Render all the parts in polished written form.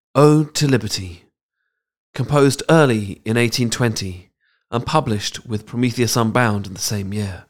Ode to Liberty, composed early in 1820 and published with Prometheus Unbound in the same year.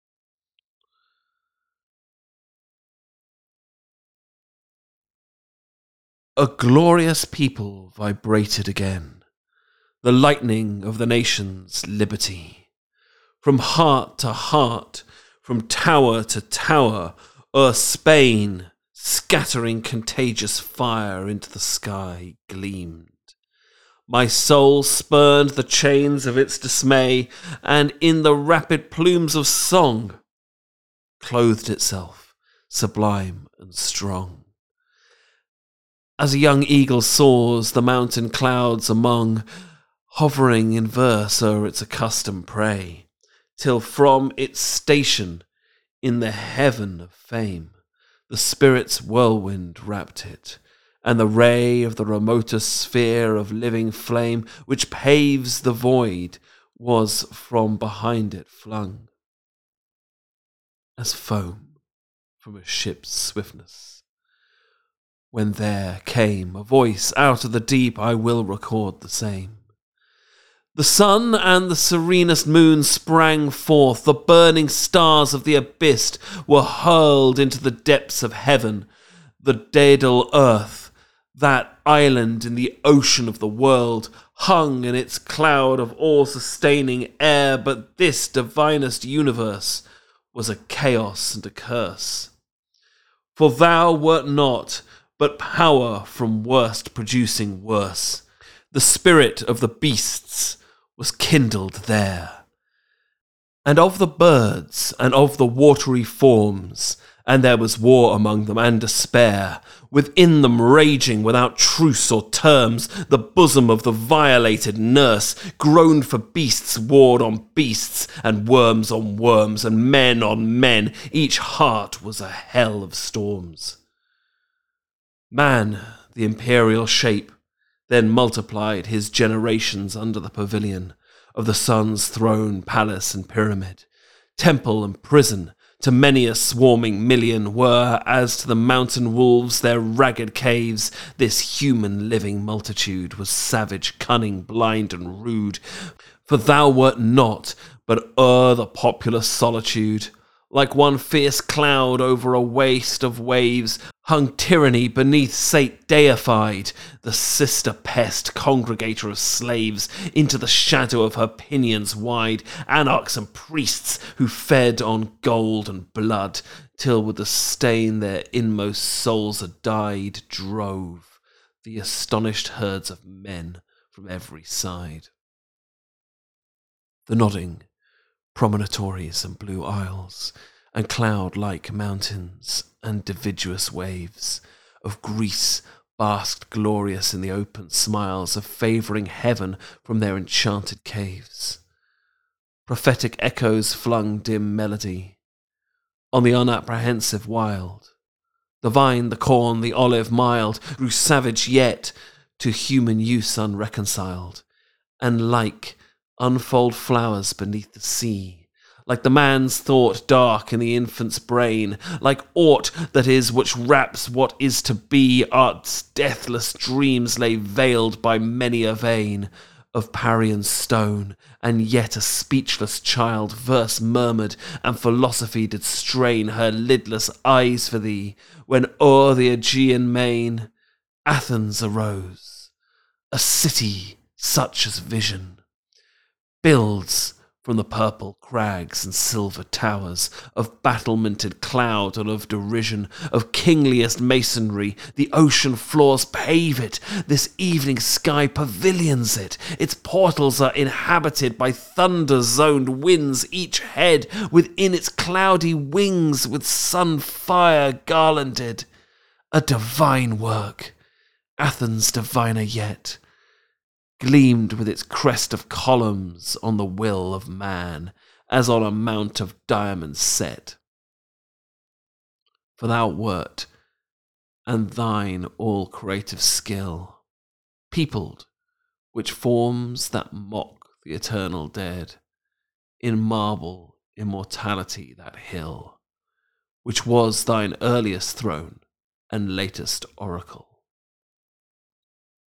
A glorious people vibrated again, the lightning of the nation's liberty. From heart to heart, from tower to tower, o'er Spain, scattering contagious fire into the sky, gleamed. My soul spurned the chains of its dismay, and in the rapid plumes of song, clothed itself, sublime and strong. As a young eagle soars the mountain clouds among, hovering in verse o'er its accustomed prey, till from its station in the heaven of fame the spirit's whirlwind wrapped it, and the ray of the remotest sphere of living flame which paves the void was from behind it flung, as foam from a ship's swiftness. When there came a voice out of the deep, I will record the same. The sun and the serenest moon sprang forth, the burning stars of the abyss were hurled into the depths of heaven, the daedal earth, that island in the ocean of the world, hung in its cloud of all-sustaining air, but this divinest universe was a chaos and a curse. For thou wert not but power from worst producing worse. The spirit of the beasts was kindled there, and of the birds, and of the watery forms, and there was war among them, and despair, within them raging without truce or terms. The bosom of the violated nurse groaned for beasts, warred on beasts, and worms on worms, and men on men. Each heart was a hell of storms. Man, the imperial shape, then multiplied his generations under the pavilion of the sun's throne, palace, and pyramid. Temple and prison, to many a swarming million, were, as to the mountain wolves their ragged caves. This human living multitude was savage, cunning, blind, and rude. For thou wert not, but o'er the populous solitude, like one fierce cloud over a waste of waves, hung tyranny beneath Sate deified, the sister pest, congregator of slaves, into the shadow of her pinions wide, anarchs and priests who fed on gold and blood, till with the stain their inmost souls had dyed, drove the astonished herds of men from every side. The nodding promontories and blue isles, and cloud-like mountains and dividuous waves of Greece basked glorious in the open smiles of favouring heaven from their enchanted caves. Prophetic echoes flung dim melody on the unapprehensive wild. The vine, the corn, the olive mild grew savage yet to human use unreconciled, and like unfold flowers beneath the sea, like the man's thought dark in the infant's brain, like aught that is which wraps what is to be, art's deathless dreams lay veiled by many a vein of Parian stone, and yet a speechless child verse murmured, and philosophy did strain her lidless eyes for thee, when o'er the Aegean main Athens arose, a city such as vision builds from the purple crags and silver towers, of battlemented cloud and of derision, of kingliest masonry. The ocean floors pave it, this evening sky pavilions it. Its portals are inhabited by thunder-zoned winds, each head within its cloudy wings with sun fire garlanded. A divine work, Athens diviner yet, gleamed with its crest of columns on the will of man, as on a mount of diamonds set. For thou wert, and thine all creative skill, peopled which forms that mock the eternal dead, in marble immortality that hill, which was thine earliest throne and latest oracle.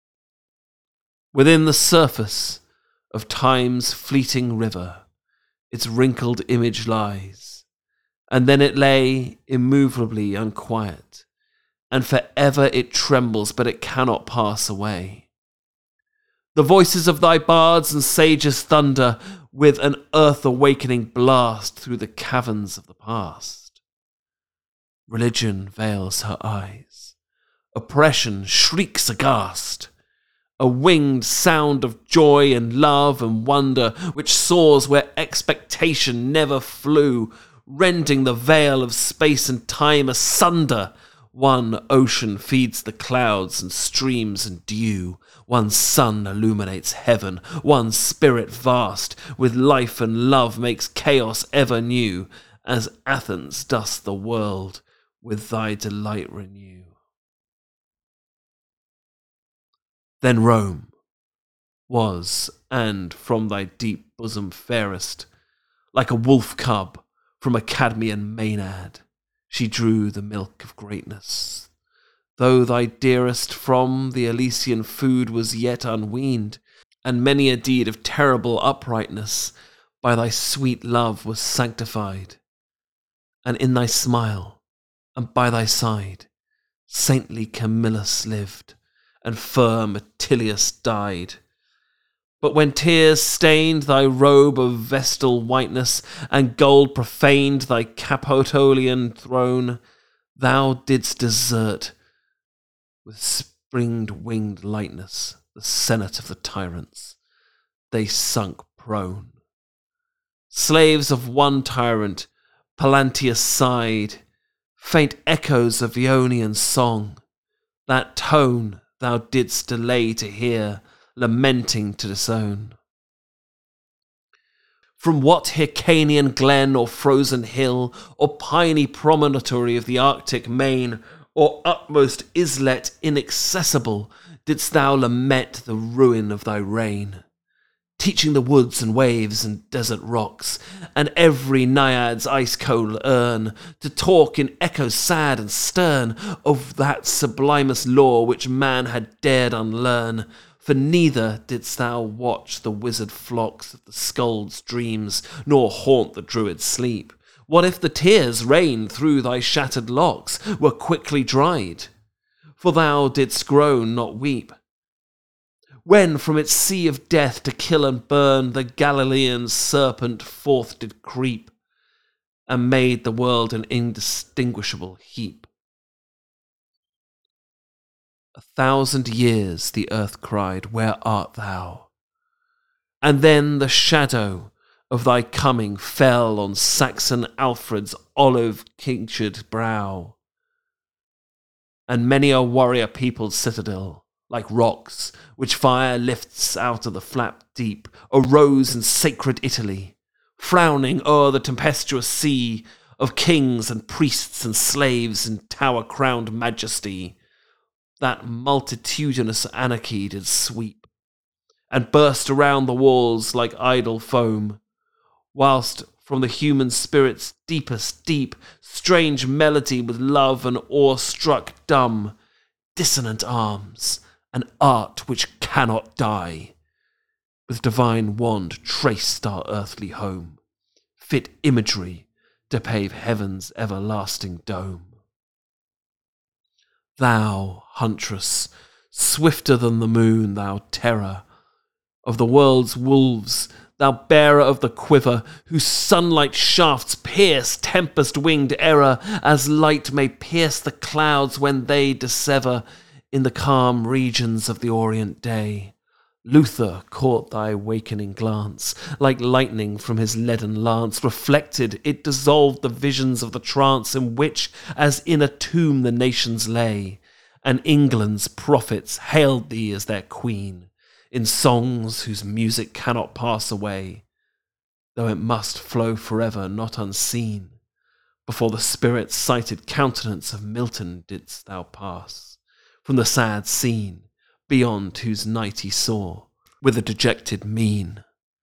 Within the surface of time's fleeting river, its wrinkled image lies, and then it lay immovably unquiet, and forever it trembles, but it cannot pass away. The voices of thy bards and sages thunder with an earth-awakening blast through the caverns of the past. Religion veils her eyes. Oppression shrieks aghast. A winged sound of joy and love and wonder which soars where expectation never flew, rending the veil of space and time asunder. One ocean feeds the clouds and streams and dew. One sun illuminates heaven. One spirit vast with life and love makes chaos ever new, as Athens dost the world with thy delight renew. Then Rome was, and from thy deep bosom fairest, like a wolf cub from a Cadmean maenad, she drew the milk of greatness. Though thy dearest from the Elysian food was yet unweaned, and many a deed of terrible uprightness by thy sweet love was sanctified, and in thy smile, and by thy side, saintly Camillus lived, and firm Attilius died. But when tears stained thy robe of vestal whiteness, and gold profaned thy Capitolian throne, thou didst desert with spring-winged lightness the senate of the tyrants. They sunk prone. Slaves of one tyrant, Pallanteus sighed, faint echoes of Ionian song. That tone thou didst delay to hear, lamenting to disown. From what Hyrcanian glen or frozen hill, or piny promontory of the Arctic main, or utmost islet inaccessible, didst thou lament the ruin of thy reign, teaching the woods and waves and desert rocks, and every naiad's ice-cold urn, to talk in echoes sad and stern of that sublimest lore which man had dared unlearn. For neither didst thou watch the wizard flocks of the skald's dreams, nor haunt the druid's sleep. What if the tears rained through thy shattered locks were quickly dried? For thou didst groan, not weep. When from its sea of death to kill and burn the Galilean serpent forth did creep, and made the world an indistinguishable heap. 1,000 years the earth cried, where art thou? And then the shadow of thy coming fell on Saxon Alfred's olive-tinctured brow, and many a warrior-peopled citadel, like rocks which fire lifts out of the flat deep, arose in sacred Italy, frowning o'er the tempestuous sea of kings and priests and slaves in tower-crowned majesty. That multitudinous anarchy did sweep, and burst around the walls like idle foam, whilst from the human spirit's deepest deep, strange melody with love and awe-struck dumb, dissonant arms, an art which cannot die, with divine wand traced our earthly home, fit imagery to pave heaven's everlasting dome. Thou, huntress, swifter than the moon, thou terror of the world's wolves, thou bearer of the quiver, whose sunlight shafts pierce tempest-winged error, as light may pierce the clouds when they dissever in the calm regions of the orient day. Luther caught thy wakening glance, like lightning from his leaden lance. Reflected, it dissolved the visions of the trance in which, as in a tomb, the nations lay. And England's prophets hailed thee as their queen, in songs whose music cannot pass away, though it must flow forever, not unseen. Before the spirit-sighted countenance of Milton didst thou pass, from the sad scene, beyond whose night he saw, with a dejected mien.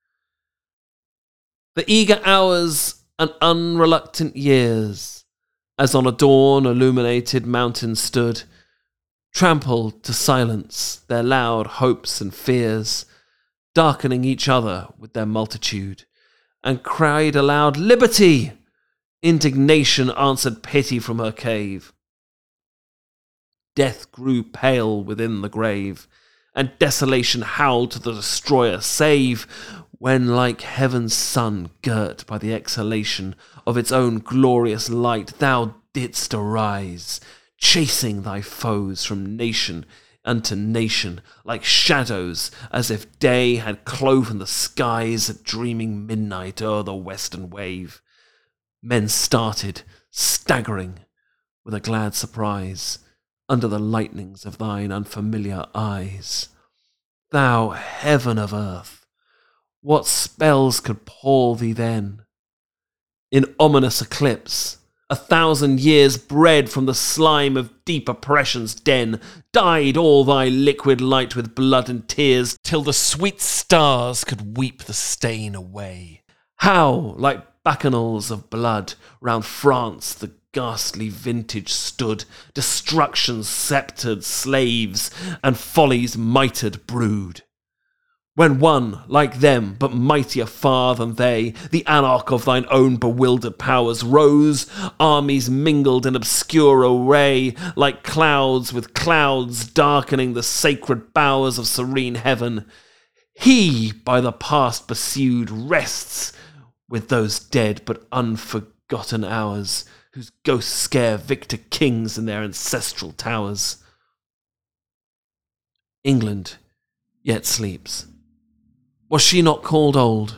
The eager hours and unreluctant years, as on a dawn-illuminated mountain stood, trampled to silence their loud hopes and fears, darkening each other with their multitude, and cried aloud, "Liberty!" Indignation answered pity from her cave. Death grew pale within the grave, and desolation howled to the destroyer, save when, like heaven's sun, girt by the exhalation of its own glorious light, thou didst arise, chasing thy foes from nation unto nation, like shadows, as if day had cloven the skies at dreaming midnight o'er the western wave. Men started, staggering, with a glad surprise, under the lightnings of thine unfamiliar eyes. Thou heaven of earth, what spells could pall thee then? In ominous eclipse, 1,000 years bred from the slime of deep oppression's den, dyed all thy liquid light with blood and tears, till the sweet stars could weep the stain away. How, like bacchanals of blood, round France the ghastly vintage stood, destruction's sceptred slaves and folly's mitred brood. When one, like them, but mightier far than they, the anarch of thine own bewildered powers, rose, armies mingled in obscure array, like clouds with clouds darkening the sacred bowers of serene heaven. He, by the past pursued, rests with those dead but unforgotten hours, whose ghosts scare victor kings in their ancestral towers. England yet sleeps. Was she not called old?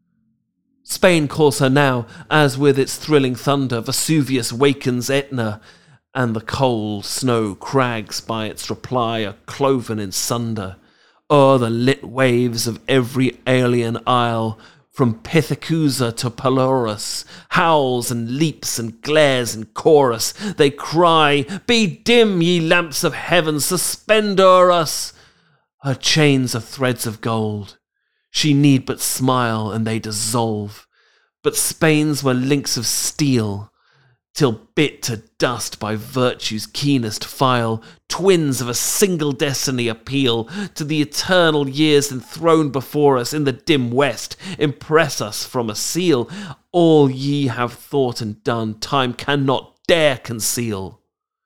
Spain calls her now, as with its thrilling thunder Vesuvius wakens Etna, and the cold snow crags by its reply are cloven in sunder. O'er the lit waves of every alien isle, from Pithecusa to Pelorus, howls and leaps and glares in chorus. They cry, "Be dim, ye lamps of heaven, suspend o'er us!" Her chains are threads of gold. She need but smile, and they dissolve. But Spain's were links of steel, till bit to dust by virtue's keenest file, twins of a single destiny appeal to the eternal years enthroned before us in the dim west, impress us from a seal. All ye have thought and done, time cannot dare conceal.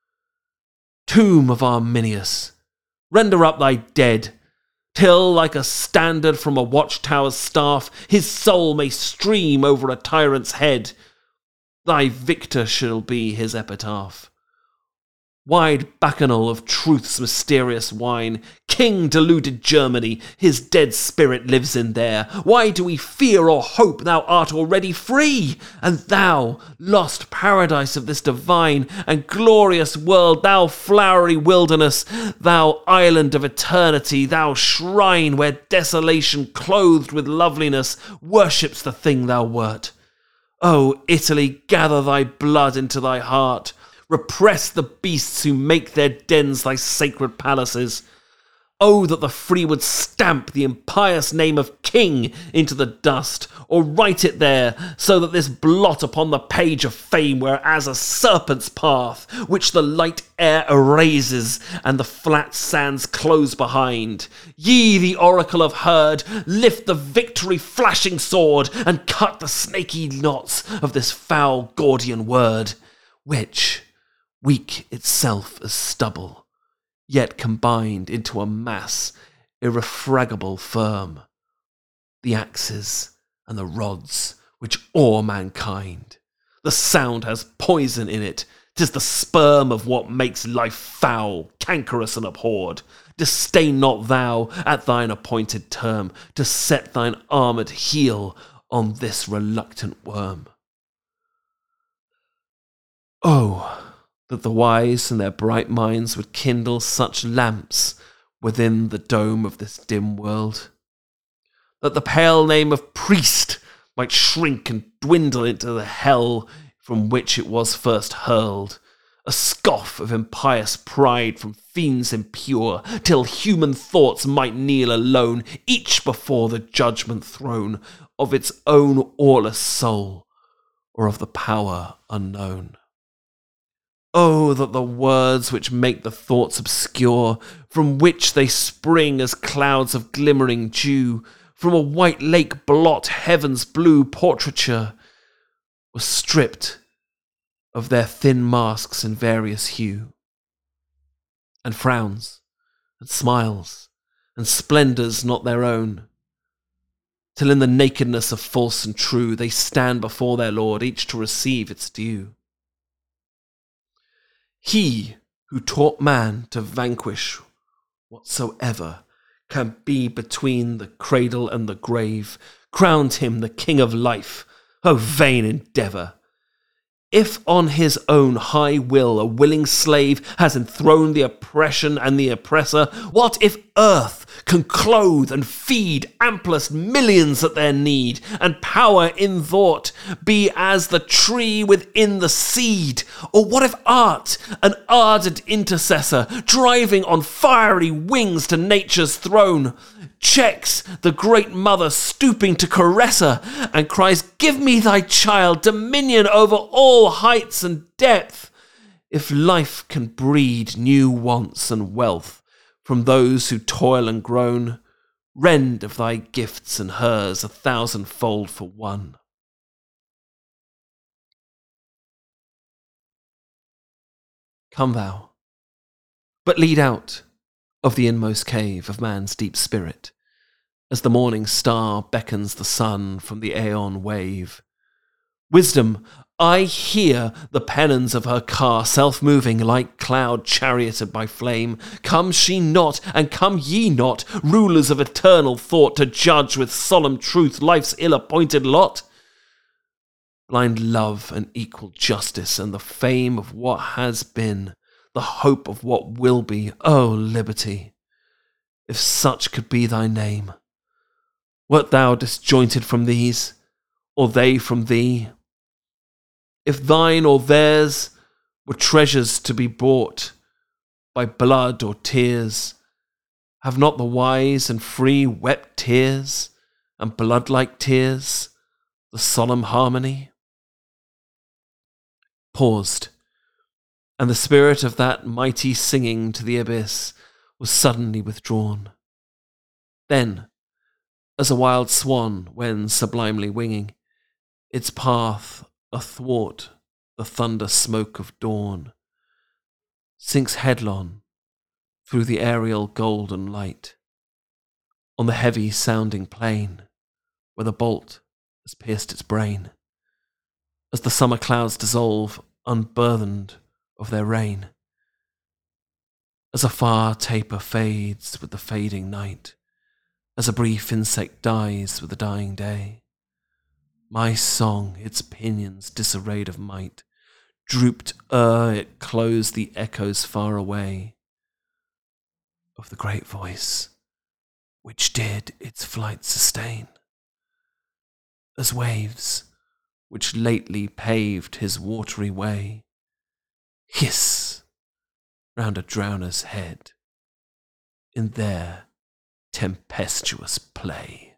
Tomb of Arminius, render up thy dead, till, like a standard from a watchtower's staff, his soul may stream over a tyrant's head. Thy victor shall be his epitaph. Wide bacchanal of truth's mysterious wine, king deluded Germany, his dead spirit lives in there. Why do we fear or hope? Thou art already free, and thou, lost paradise of this divine and glorious world, thou flowery wilderness, thou island of eternity, thou shrine where desolation clothed with loveliness worships the thing thou wert. O Italy, gather thy blood into thy heart. Repress the beasts who make their dens thy sacred palaces. Oh, that the free would stamp the impious name of king into the dust, or write it there, so that this blot upon the page of fame were as a serpent's path, which the light air erases, and the flat sands close behind. Ye, the oracle of Herd, lift the victory flashing sword, and cut the snaky knots of this foul Gordian word, which, weak itself as stubble, yet combined into a mass irrefragable firm, the axes and the rods which awe mankind. The sound has poison in it. 'Tis the sperm of what makes life foul, cankerous and abhorred. Disdain not thou, at thine appointed term, to set thine armoured heel on this reluctant worm. Oh, that the wise in their bright minds would kindle such lamps within the dome of this dim world, that the pale name of priest might shrink and dwindle into the hell from which it was first hurled, a scoff of impious pride from fiends impure, till human thoughts might kneel alone, each before the judgment throne of its own aweless soul, or of the power unknown. Oh, that the words which make the thoughts obscure, from which they spring as clouds of glimmering dew, from a white lake blot heaven's blue portraiture, were stripped of their thin masks in various hue, and frowns, and smiles, and splendours not their own, till in the nakedness of false and true they stand before their Lord, each to receive its due. He who taught man to vanquish whatsoever can be between the cradle and the grave, crowned him the king of life. O vain endeavour! If on his own high will a willing slave has enthroned the oppression and the oppressor, what if earth can clothe and feed amplest millions at their need, and power in thought be as the tree within the seed? Or what if art, an ardent intercessor, driving on fiery wings to nature's throne, checks the great mother stooping to caress her, and cries, "Give me thy child, dominion over all heights and depth"? If life can breed new wants and wealth from those who toil and groan, rend of thy gifts and hers 1,000-fold for one. Come thou, but lead out of the inmost cave of man's deep spirit, as the morning star beckons the sun from the aeon wave. Wisdom, I hear the pennons of her car, self-moving like cloud charioted by flame. Comes she not, and come ye not, rulers of eternal thought, to judge with solemn truth life's ill-appointed lot? Blind love and equal justice, and the fame of what has been, the hope of what will be, O liberty, if such could be thy name. Wert thou disjointed from these, or they from thee? If thine or theirs were treasures to be bought by blood or tears, have not the wise and free wept tears, and blood-like tears, the solemn harmony? Paused, and the spirit of that mighty singing to the abyss was suddenly withdrawn. Then, as a wild swan when sublimely winging its path athwart the thunder smoke of dawn, sinks headlong through the aerial golden light, on the heavy sounding plain where the bolt has pierced its brain, as the summer clouds dissolve unburthened of their rain, as a far taper fades with the fading night, as a brief insect dies with the dying day. My song, its pinions disarrayed of might, drooped ere it closed the echoes far away of the great voice which did its flight sustain, as waves which lately paved his watery way hiss round a drowner's head in their tempestuous play.